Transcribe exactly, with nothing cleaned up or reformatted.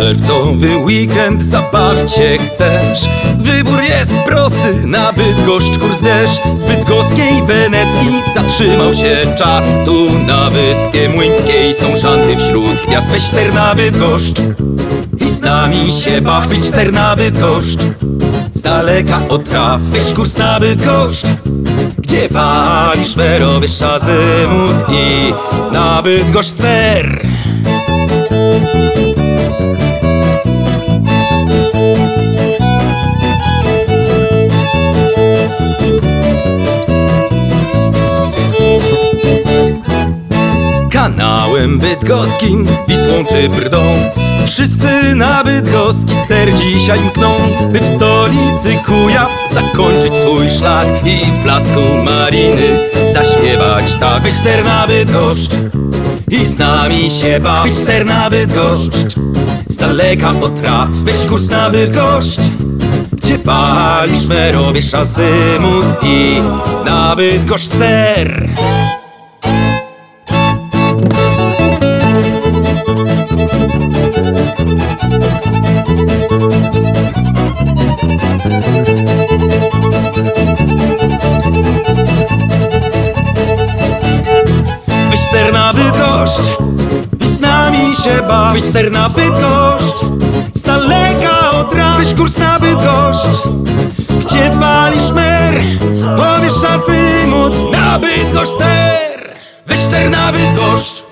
Czerwcowy weekend zabawić się chcesz? Wybór jest prosty, na Bydgoszcz kurs bierz. W bydgoskiej Wenecji zatrzymał się czas. Tu na Wyspie Młyńskiej są szanty wśród gwiazd. Weź ter na Bydgoszcz i z nami się baw. Wyjdź ter na Bydgoszcz, z daleka od traw. Weź kurs na Bydgoszcz, gdzie wali szmerowy szazymut. I na Bydgoszcz ster. Kanałem bydgoskim, Wisłą czy Brdą, wszyscy na bydgoski ster dzisiaj mkną, by w stolicy Kujaw zakończyć swój szlak i w blasku mariny zaśpiewać tak. Weź ster na Bydgoszcz i z nami się baw. Weź ster na Bydgoszcz, z daleka od traw. Weź kurs na Bydgoszcz, gdzie pali szmerowy szazymut. I na Bydgoszcz ster. Weź ster na Bydgoszcz i z nami się baw. Weź ster na Bydgoszcz, z daleka od raw. Weź kurs na Bydgoszcz, gdzie wali szmer, powiesz azymut. Na Bydgoszcz ster. Weź ster na Bydgoszcz